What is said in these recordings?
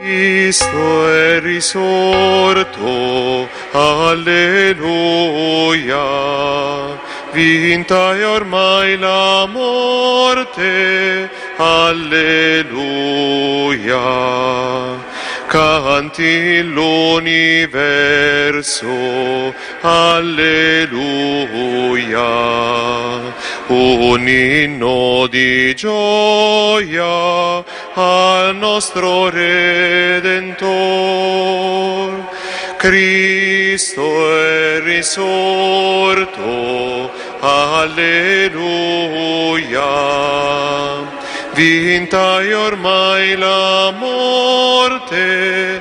Cristo è risorto, alleluia. Vinta è ormai la morte, alleluia. Canti l'universo, alleluia. Un inno di gioia al nostro Redentor. Cristo è risorto, alleluia. Vinta è ormai la morte,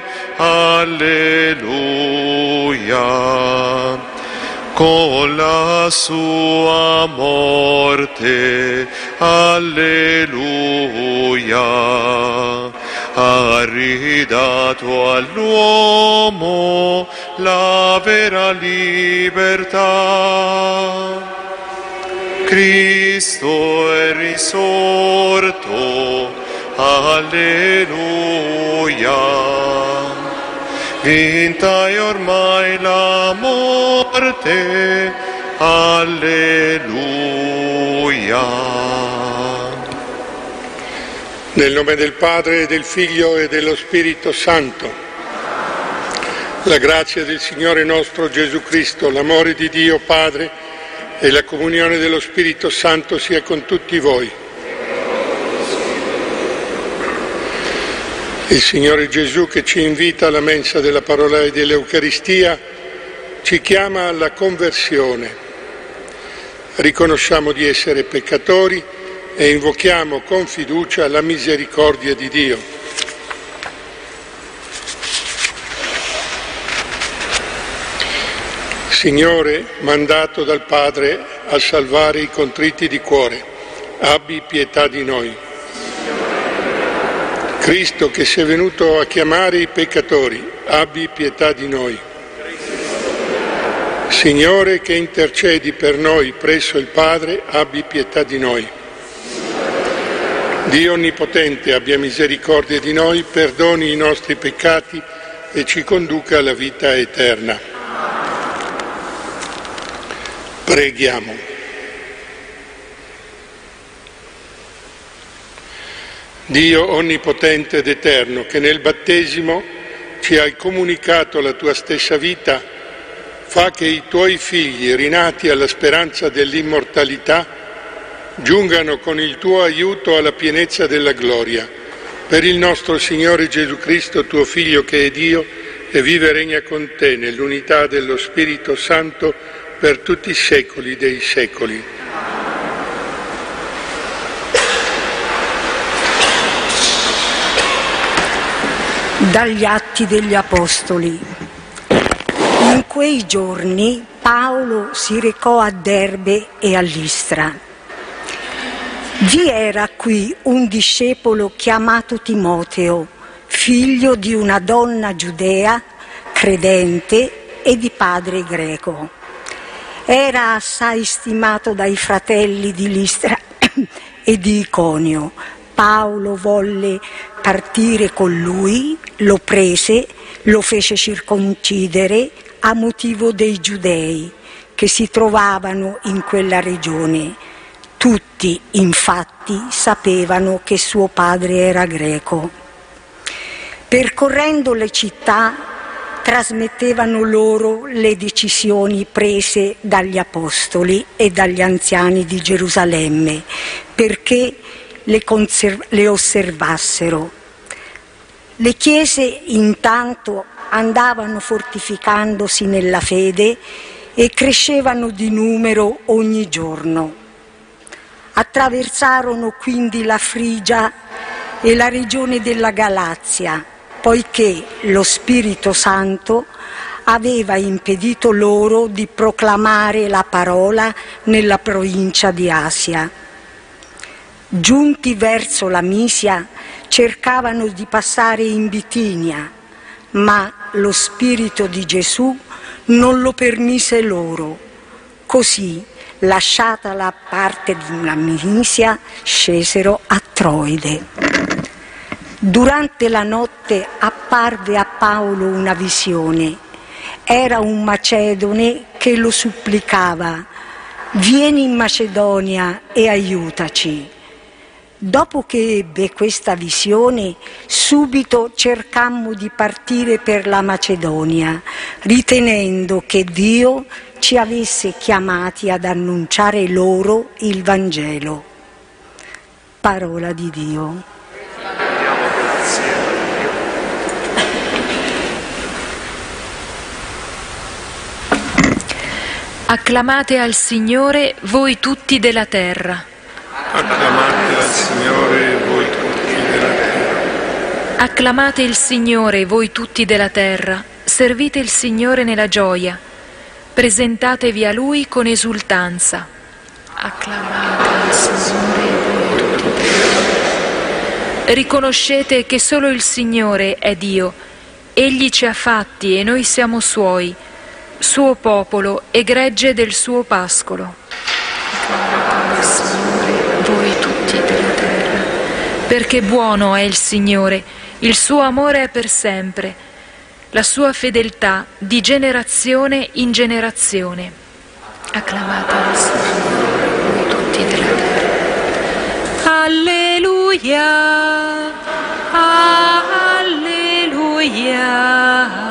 alleluia. Con la sua morte, alleluia, ha ridato all'uomo la vera libertà. Cristo è risorto, alleluia. Vinta è ormai la morte, alleluia. Nel nome del Padre, del Figlio e dello Spirito Santo. La grazia del Signore nostro Gesù Cristo, l'amore di Dio Padre e la comunione dello Spirito Santo sia con tutti voi. Il Signore Gesù, che ci invita alla mensa della parola e dell'Eucaristia, ci chiama alla conversione. Riconosciamo di essere peccatori e invochiamo con fiducia la misericordia di Dio. Signore, mandato dal Padre a salvare i contriti di cuore, abbi pietà di noi. Cristo, che sei venuto a chiamare i peccatori, abbi pietà di noi. Signore, che intercedi per noi presso il Padre, abbi pietà di noi. Dio Onnipotente, abbia misericordia di noi, perdoni i nostri peccati e ci conduca alla vita eterna. Preghiamo. Dio Onnipotente ed Eterno, che nel battesimo ci hai comunicato la tua stessa vita, fa che i tuoi figli, rinati alla speranza dell'immortalità, giungano con il tuo aiuto alla pienezza della gloria. Per il nostro Signore Gesù Cristo, tuo Figlio che è Dio, e vive e regna con te nell'unità dello Spirito Santo per tutti i secoli dei secoli. Dagli Atti degli Apostoli. In quei giorni Paolo si recò a Derbe e a Listra. Vi era qui un discepolo chiamato Timoteo, figlio di una donna giudea, credente e di padre greco. Era assai stimato dai fratelli di Listra e di Iconio. Paolo volle partire con lui, lo prese, lo fece circoncidere a motivo dei giudei che si trovavano in quella regione. Tutti, infatti, sapevano che suo padre era greco. Percorrendo le città, trasmettevano loro le decisioni prese dagli apostoli e dagli anziani di Gerusalemme, perché le osservassero. Le chiese intanto andavano fortificandosi nella fede e crescevano di numero ogni giorno. Attraversarono quindi la Frigia e la regione della Galazia, poiché lo Spirito Santo aveva impedito loro di proclamare la parola nella provincia di Asia. Giunti verso la Misia, cercavano di passare in Bitinia, ma lo Spirito di Gesù non lo permise loro. Così, lasciata la parte di la Misia, scesero a Troide. Durante la notte apparve a Paolo una visione. Era un macedone che lo supplicava: vieni in Macedonia e aiutaci. Dopo che ebbe questa visione, subito cercammo di partire per la Macedonia, ritenendo che Dio ci avesse chiamati ad annunciare loro il Vangelo. Parola di Dio. Acclamate al Signore voi tutti della terra. Acclamate al Signore voi tutti della terra. Acclamate il Signore voi tutti della terra. Servite il Signore nella gioia. Presentatevi a Lui con esultanza. Acclamate il Signore voi tutti della terra. Riconoscete che solo il Signore è Dio. Egli ci ha fatti e noi siamo Suoi, suo popolo e gregge del suo pascolo. Acclamate il Signore voi tutti della terra. Perché buono è il Signore, il suo amore è per sempre, la sua fedeltà di generazione in generazione. Acclamate il Signore voi tutti della terra. Alleluia, alleluia.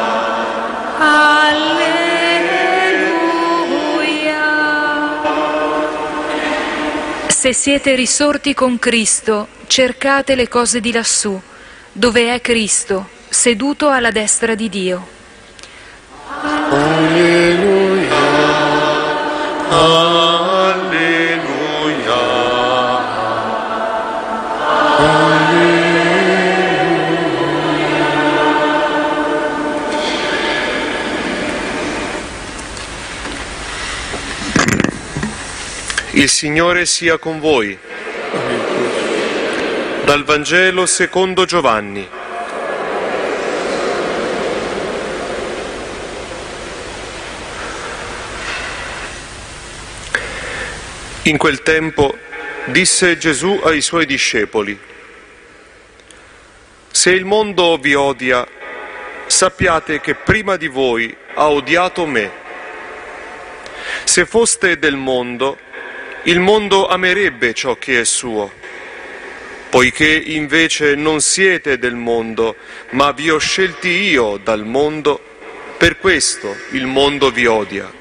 Se siete risorti con Cristo, cercate le cose di lassù, dove è Cristo, seduto alla destra di Dio. Alleluia, alleluia, alleluia. Il Signore sia con voi. Dal Vangelo secondo Giovanni. In quel tempo disse Gesù ai suoi discepoli: se il mondo vi odia, sappiate che prima di voi ha odiato me. Se foste del mondo, il mondo amerebbe ciò che è suo. Poiché invece non siete del mondo, ma vi ho scelti io dal mondo, per questo il mondo vi odia.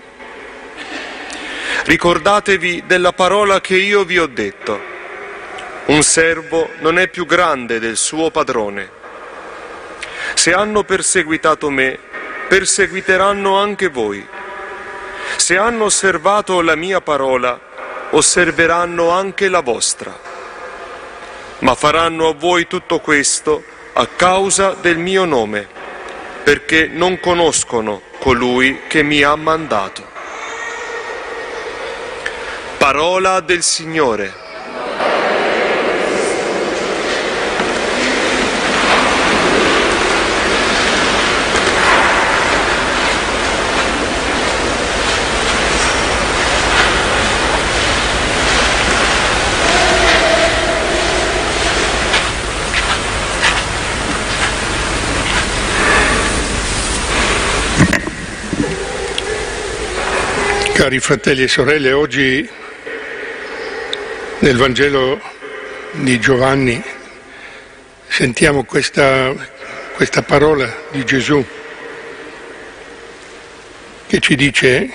Ricordatevi della parola che io vi ho detto: un servo non è più grande del suo padrone. Se hanno perseguitato me, perseguiteranno anche voi. Se hanno osservato la mia parola, osserveranno anche la vostra. Ma faranno a voi tutto questo a causa del mio nome, perché non conoscono colui che mi ha mandato. Parola del Signore. Cari fratelli e sorelle, oggi nel Vangelo di Giovanni sentiamo questa parola di Gesù che ci dice,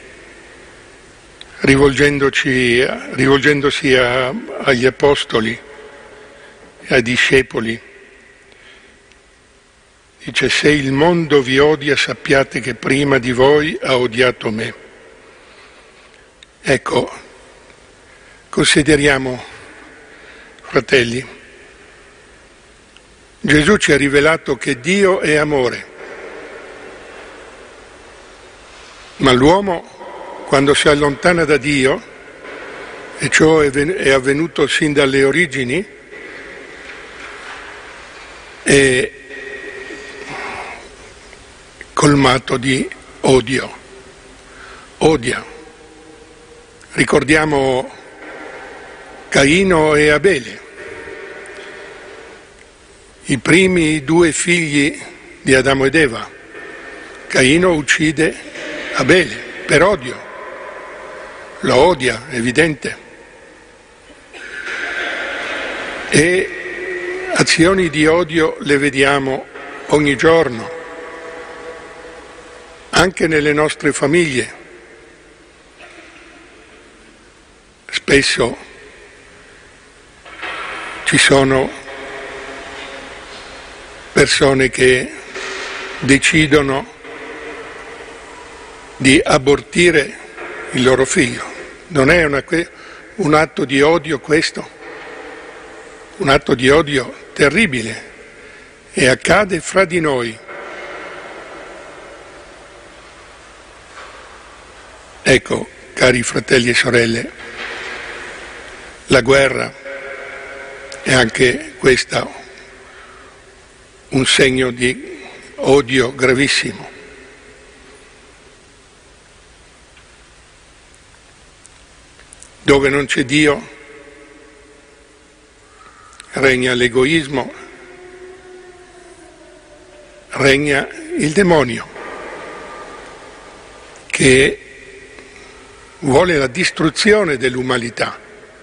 rivolgendosi agli apostoli e ai discepoli, dice: se il mondo vi odia, sappiate che prima di voi ha odiato me. Ecco, consideriamo, fratelli, Gesù ci ha rivelato che Dio è amore, ma l'uomo, quando si allontana da Dio, e ciò è avvenuto sin dalle origini, è colmato di odio, odia. Ricordiamo Caino e Abele. i primi 2 figli di Adamo ed Eva. Caino uccide Abele per odio, lo odia, è evidente. E azioni di odio le vediamo ogni giorno, anche nelle nostre famiglie. Spesso ci sono persone che decidono di abortire il loro figlio. Non è un atto di odio questo? Un atto di odio terribile, e accade fra di noi. Ecco, cari fratelli e sorelle, la guerra è anche questa un segno di odio gravissimo. Dove non c'è Dio regna l'egoismo, regna il demonio, che vuole la distruzione dell'umanità.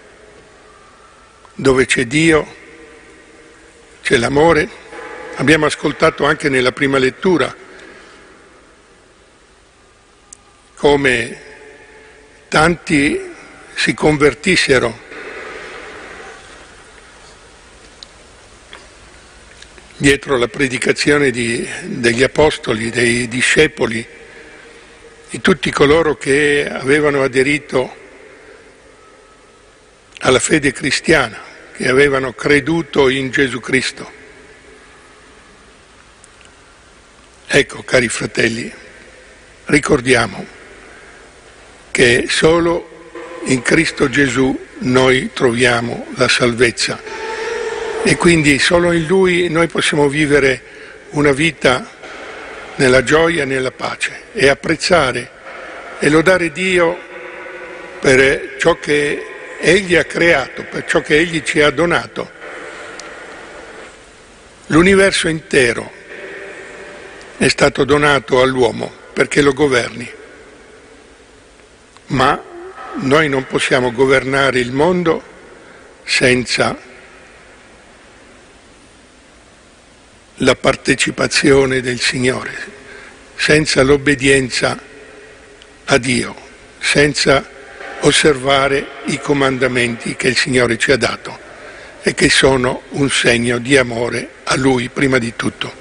Dove c'è Dio c'è l'amore. Abbiamo ascoltato anche nella prima lettura come tanti si convertissero dietro la predicazione degli apostoli, dei discepoli, di tutti coloro che avevano aderito alla fede cristiana, che avevano creduto in Gesù Cristo. Ecco, cari fratelli, ricordiamo che solo in Cristo Gesù noi troviamo la salvezza, e quindi solo in Lui noi possiamo vivere una vita nella gioia e nella pace, e apprezzare e lodare Dio per ciò che Egli ha creato, per ciò che Egli ci ha donato. L'universo intero è stato donato all'uomo perché lo governi, ma noi non possiamo governare il mondo senza la partecipazione del Signore, senza l'obbedienza a Dio, senza osservare i comandamenti che il Signore ci ha dato e che sono un segno di amore a Lui prima di tutto.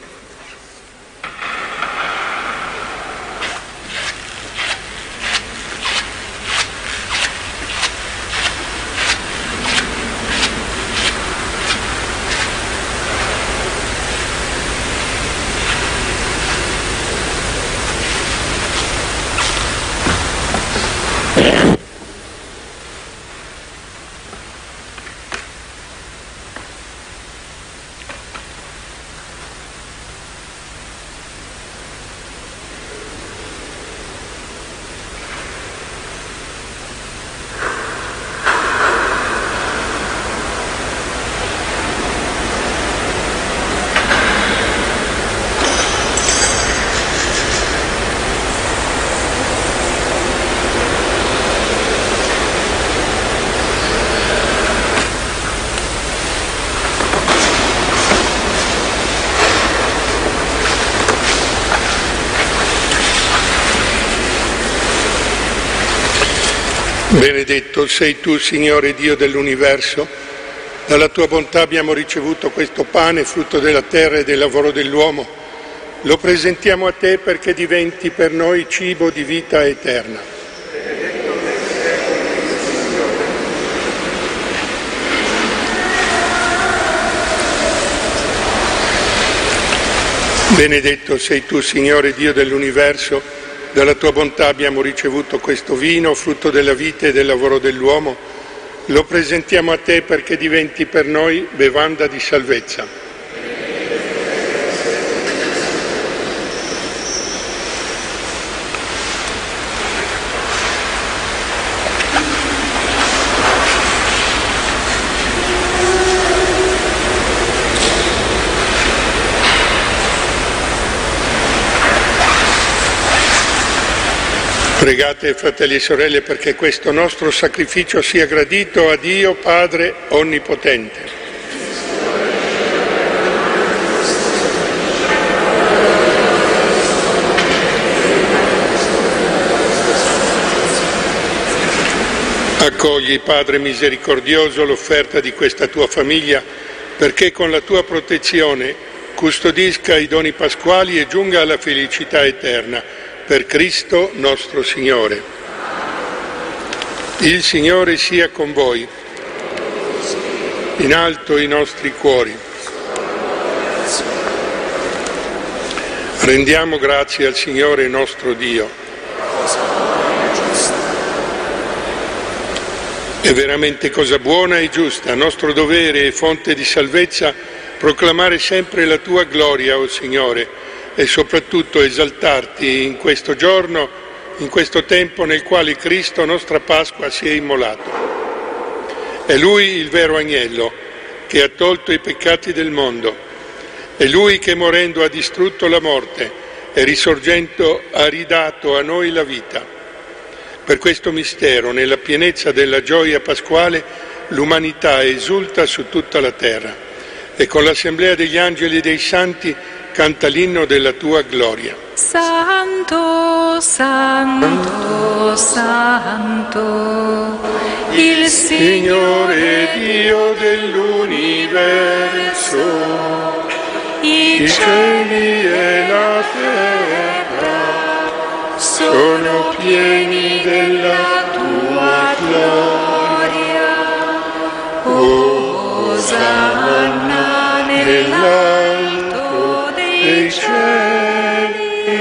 Benedetto sei tu, Signore Dio dell'universo. Dalla tua bontà abbiamo ricevuto questo pane, frutto della terra e del lavoro dell'uomo. Lo presentiamo a te perché diventi per noi cibo di vita eterna. Benedetto sei tu, Signore Dio dell'universo. Dalla tua bontà abbiamo ricevuto questo vino, frutto della vita e del lavoro dell'uomo. Lo presentiamo a te perché diventi per noi bevanda di salvezza. Pregate, fratelli e sorelle, perché questo nostro sacrificio sia gradito a Dio Padre Onnipotente. Accogli, Padre misericordioso, l'offerta di questa tua famiglia, perché con la tua protezione custodisca i doni pasquali e giunga alla felicità eterna. Per Cristo nostro Signore. Il Signore sia con voi. In alto i nostri cuori. Rendiamo grazie al Signore nostro Dio. È veramente cosa buona e giusta, nostro dovere e fonte di salvezza, proclamare sempre la tua gloria, o Signore, e soprattutto esaltarti in questo giorno, in questo tempo nel quale Cristo, nostra Pasqua, si è immolato. È Lui il vero agnello che ha tolto i peccati del mondo. È Lui che morendo ha distrutto la morte e risorgendo ha ridato a noi la vita. Per questo mistero, nella pienezza della gioia pasquale, l'umanità esulta su tutta la terra e con l'assemblea degli angeli e dei santi canta l'inno della tua gloria. Santo, santo, santo, il Signore Dio dell'universo, i cieli e la terra sono pieni della tua gloria. Osanna nell'alto dei cieli,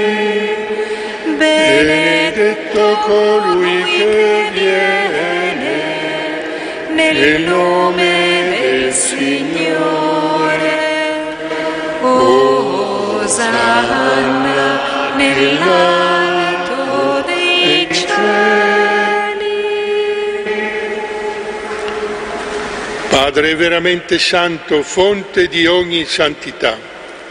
benedetto colui che viene nel nome del Signore. Osanna nell'alto dei cieli. Padre veramente santo, fonte di ogni santità,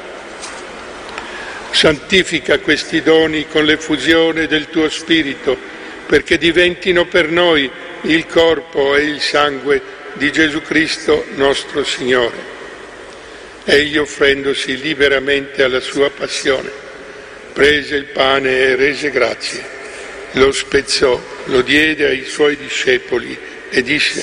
santifica questi doni con l'effusione del tuo Spirito, perché diventino per noi il corpo e il sangue di Gesù Cristo nostro Signore. Egli, offrendosi liberamente alla sua passione, prese il pane e rese grazie, lo spezzò, lo diede ai suoi discepoli e disse: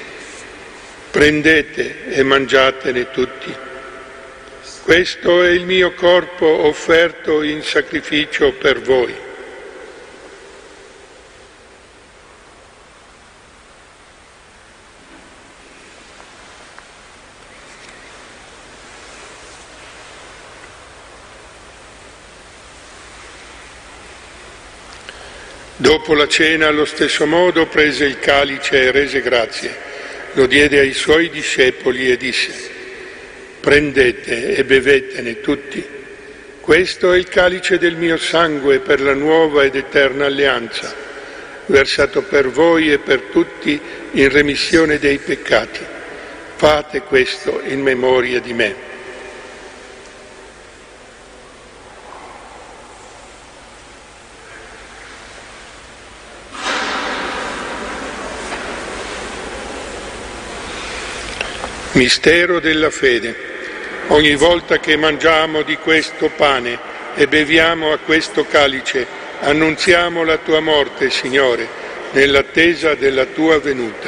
prendete e mangiatene tutti. Questo è il mio corpo offerto in sacrificio per voi. Dopo la cena, allo stesso modo, prese il calice e rese grazie, lo diede ai suoi discepoli e disse: prendete e bevetene tutti. Questo è il calice del mio sangue per la nuova ed eterna alleanza, versato per voi e per tutti in remissione dei peccati. Fate questo in memoria di me. Mistero della fede. Ogni volta che mangiamo di questo pane e beviamo a questo calice, annunziamo la tua morte, Signore, nell'attesa della tua venuta.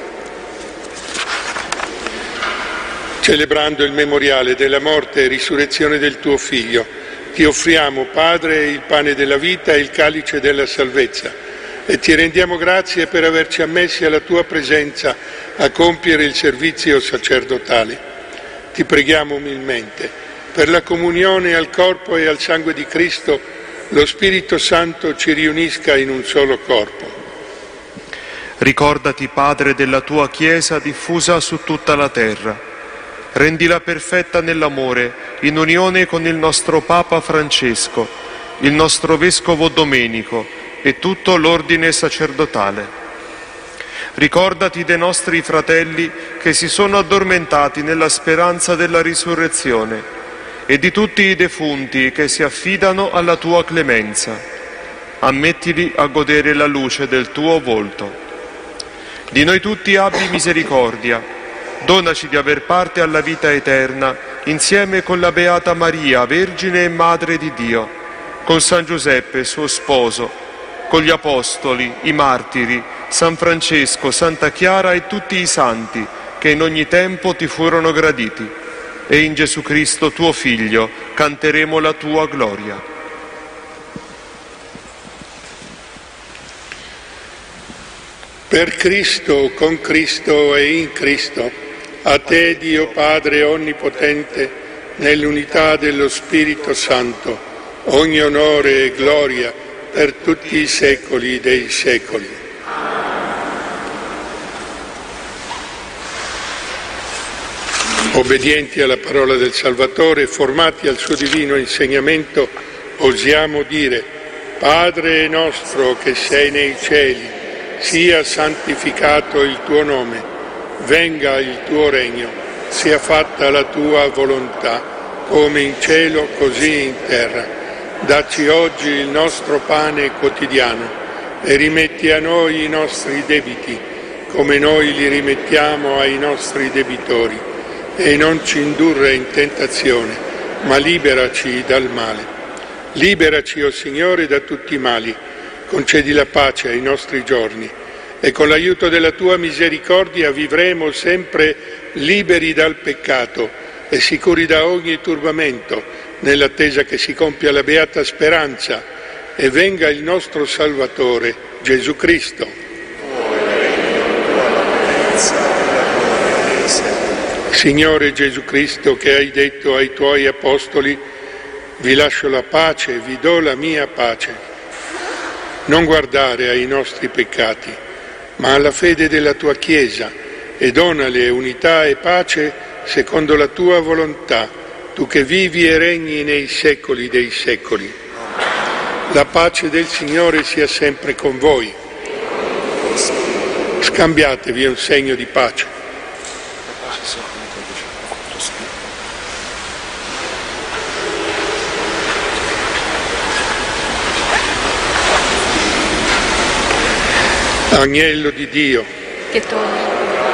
Celebrando il memoriale della morte e risurrezione del tuo Figlio, ti offriamo, Padre, il pane della vita e il calice della salvezza, e ti rendiamo grazie per averci ammessi alla tua presenza a compiere il servizio sacerdotale. Ti preghiamo umilmente, per la comunione al corpo e al sangue di Cristo, lo Spirito Santo ci riunisca in un solo corpo. Ricordati, Padre, della tua Chiesa diffusa su tutta la terra. Rendila perfetta nell'amore, in unione con il nostro Papa Francesco, il nostro Vescovo Domenico e tutto l'ordine sacerdotale. Ricordati dei nostri fratelli che si sono addormentati nella speranza della risurrezione e di tutti i defunti che si affidano alla tua clemenza. ammettili a godere la luce del tuo volto. Di noi tutti abbi misericordia, donaci di aver parte alla vita eterna insieme con la Beata Maria, Vergine e Madre di Dio, con San Giuseppe, suo sposo, con gli Apostoli, i Martiri, San Francesco, Santa Chiara e tutti i santi che in ogni tempo ti furono graditi. E in Gesù Cristo, tuo Figlio, canteremo la tua gloria. Per Cristo, con Cristo e in Cristo, a te, Dio Padre Onnipotente, nell'unità dello Spirito Santo, ogni onore e gloria per tutti i secoli dei secoli. Obbedienti alla parola del Salvatore, formati al suo divino insegnamento, osiamo dire: Padre nostro che sei nei cieli, sia santificato il tuo nome, venga il tuo regno, sia fatta la tua volontà, come in cielo così in terra. Dacci oggi il nostro pane quotidiano e rimetti a noi i nostri debiti, come noi li rimettiamo ai nostri debitori. E non ci indurre in tentazione, ma liberaci dal male. Liberaci, o Signore, da tutti i mali, concedi la pace ai nostri giorni e con l'aiuto della tua misericordia vivremo sempre liberi dal peccato e sicuri da ogni turbamento, nell'attesa che si compia la beata speranza e venga il nostro Salvatore, Gesù Cristo. Signore Gesù Cristo, che hai detto ai tuoi Apostoli: vi lascio la pace, vi do la mia pace. Non guardare ai nostri peccati, ma alla fede della tua Chiesa, e donale unità e pace secondo la tua volontà, tu che vivi e regni nei secoli dei secoli. La pace del Signore sia sempre con voi. Scambiatevi un segno di pace. Agnello di Dio, che toglie.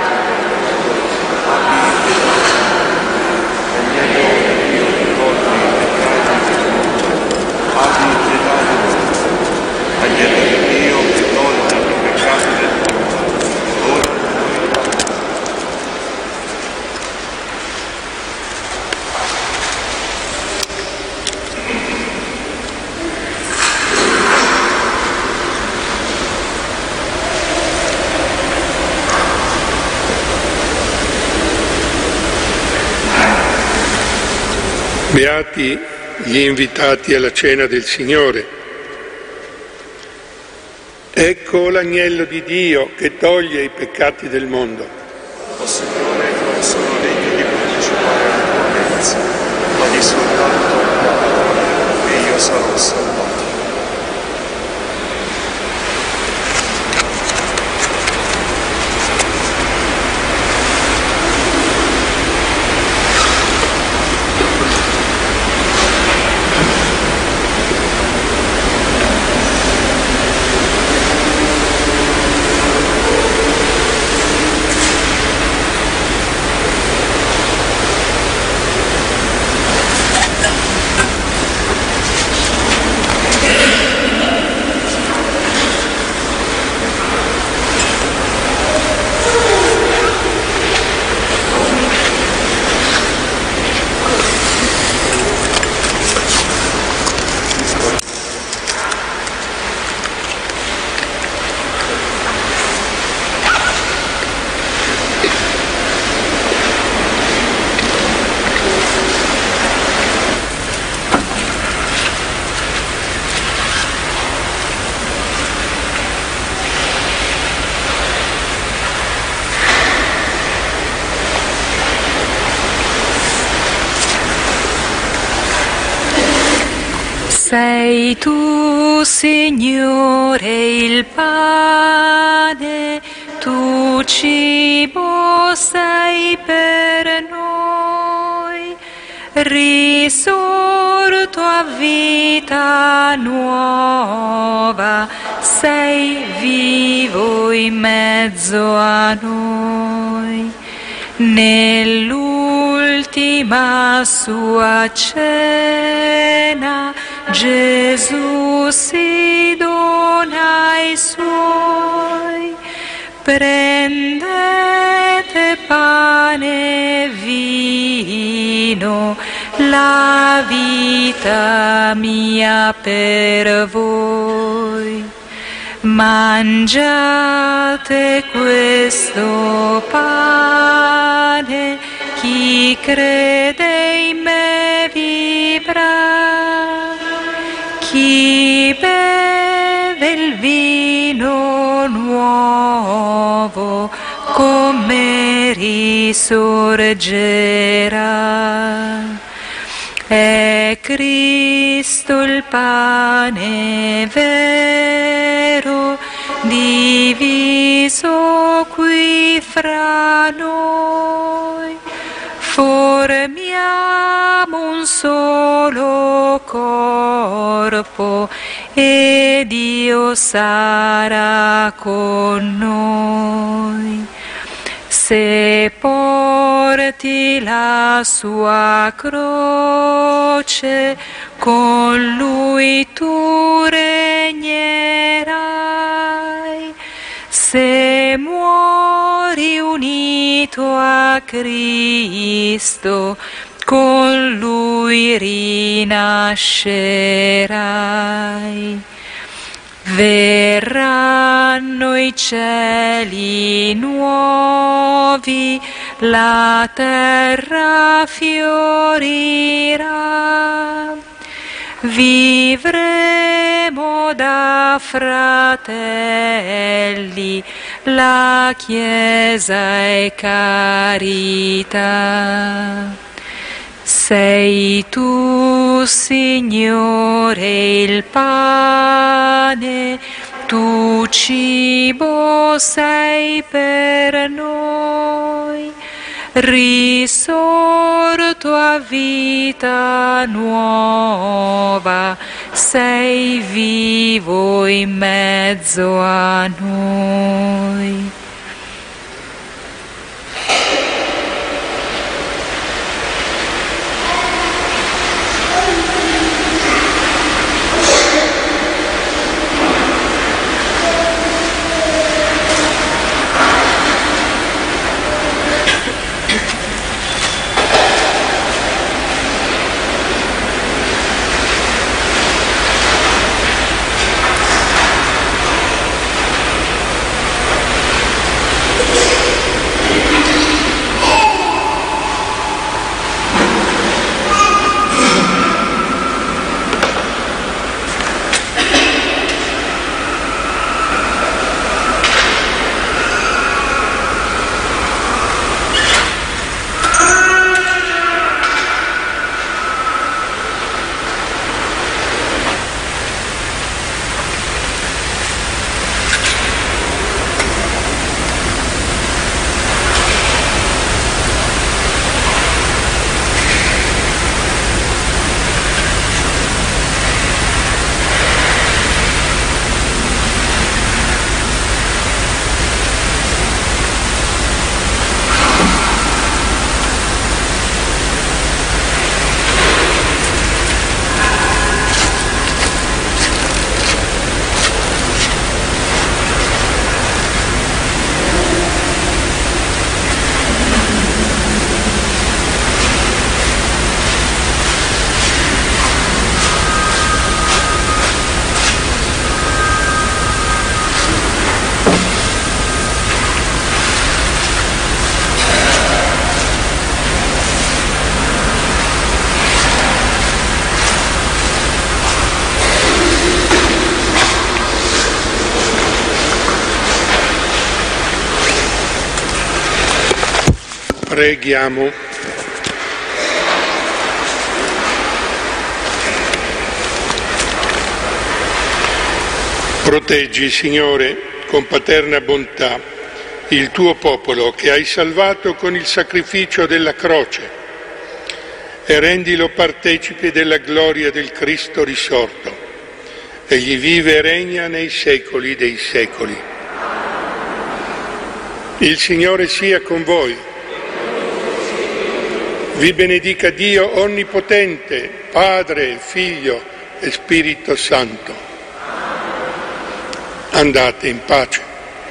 Beati gli invitati alla cena del Signore. Ecco l'agnello di Dio che toglie i peccati del mondo. O Signore, non sono degno di partecipare alla tua mensa, ma di soltanto una parola e io sarò salvato. Sei tu, Signore, il pane, tu cibo sei per noi, risorto tua vita nuova, sei vivo in mezzo a noi. Nell'ultima sua cena Gesù si dona ai suoi. Prendete pane e vino, la vita mia per voi. Mangiate questo pane, chi crede in me vivrà, chi beve il vino nuovo con me risorgerà. È Cristo il pane vero, diviso qui fra noi. Formiamo un solo corpo e Dio sarà con noi. Se porti la sua croce, con lui tu regnerai. Se muori unito a Cristo, con lui rinascerai. Verranno i cieli nuovi, la terra fiorirà. Vivremo da fratelli, la Chiesa è carità. Sei tu, Signore, il pane, tu cibo sei per noi, risorto a vita nuova, sei vivo in mezzo a noi. Preghiamo. Proteggi, Signore, con paterna bontà, il tuo popolo che hai salvato con il sacrificio della croce e rendilo partecipe della gloria del Cristo risorto. Egli vive e regna nei secoli dei secoli. Il Signore sia con voi. Vi benedica Dio Onnipotente, Padre, Figlio e Spirito Santo. Andate in pace.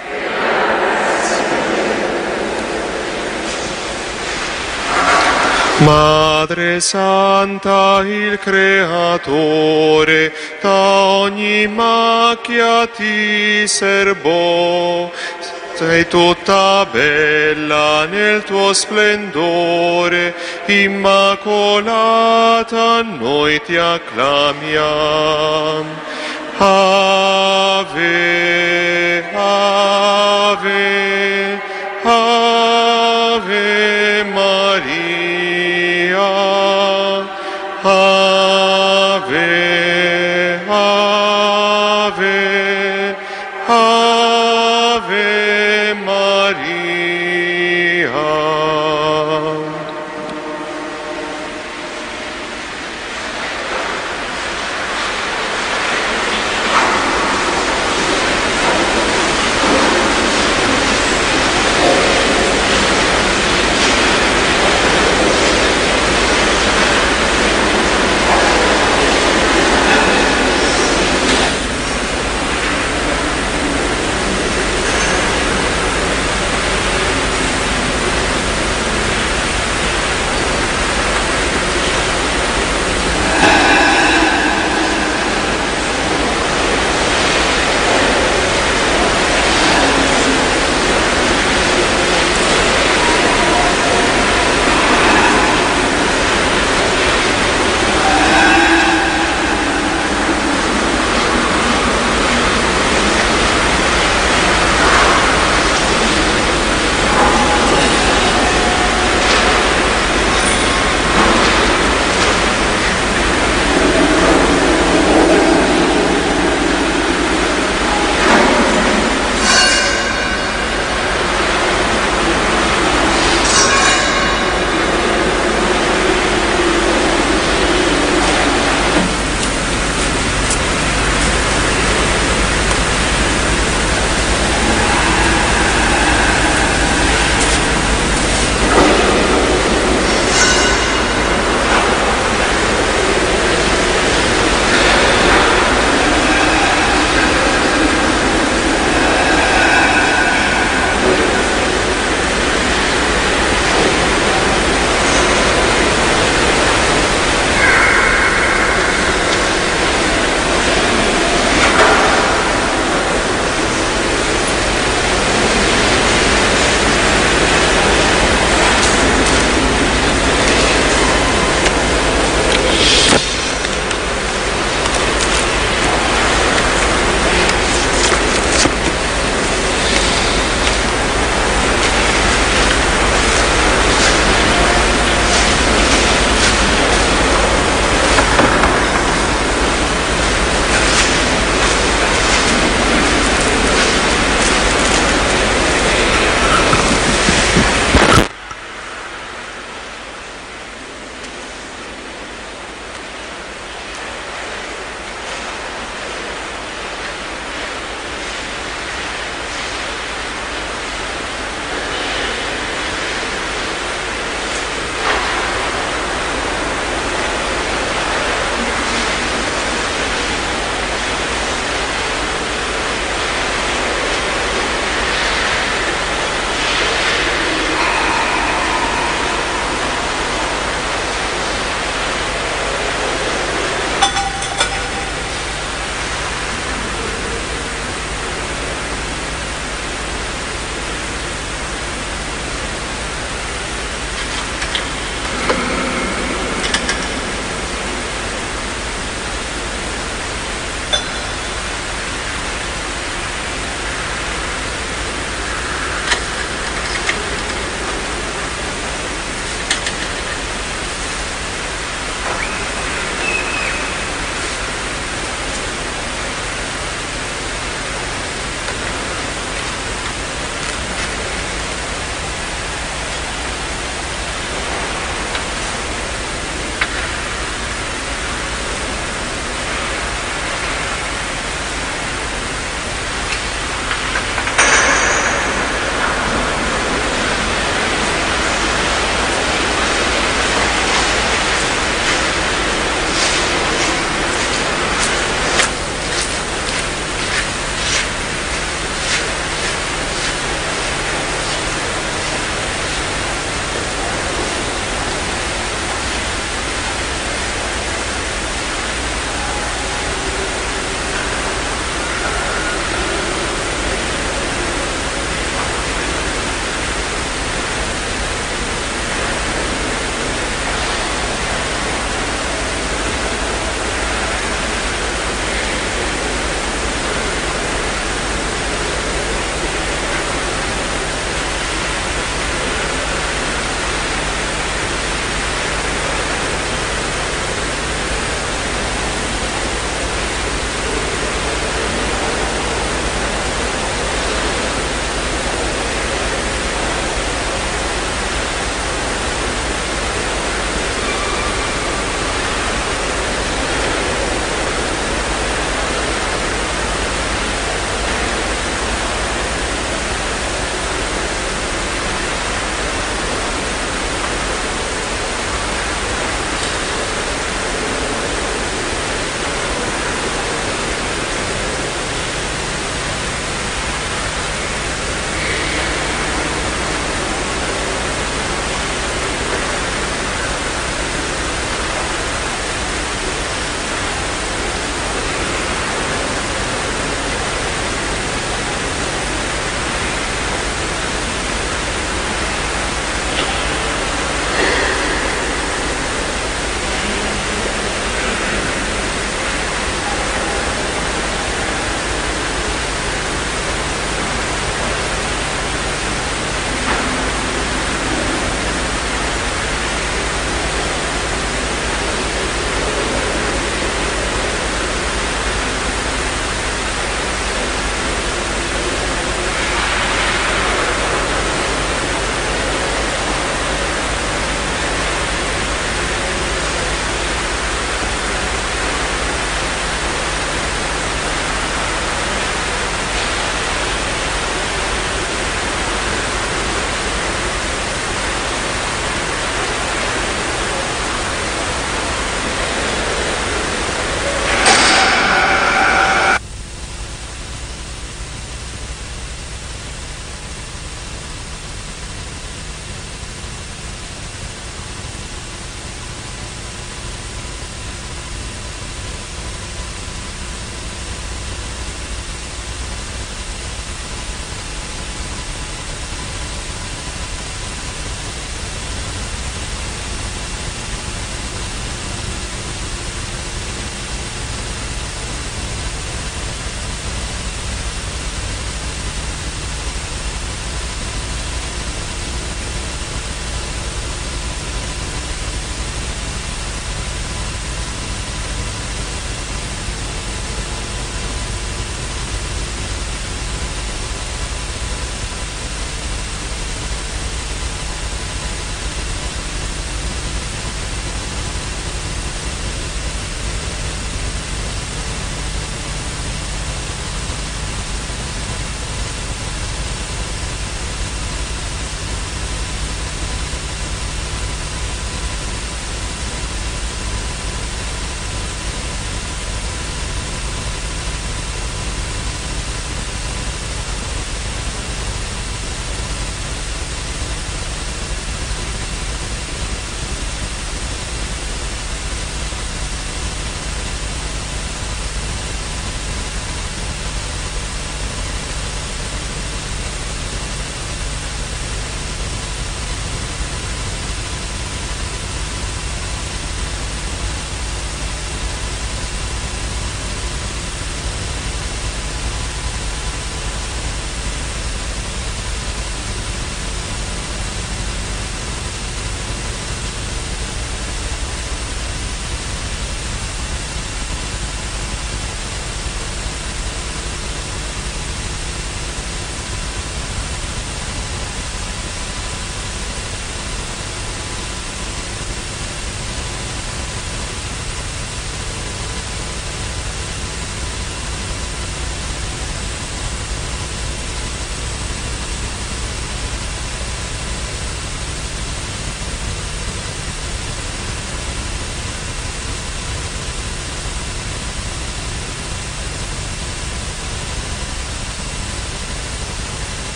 Madre Santa, il Creatore, da ogni macchia ti serbò. Sei tutta bella nel tuo splendore, immacolata noi ti acclamiamo. Ave, Ave, Ave Maria.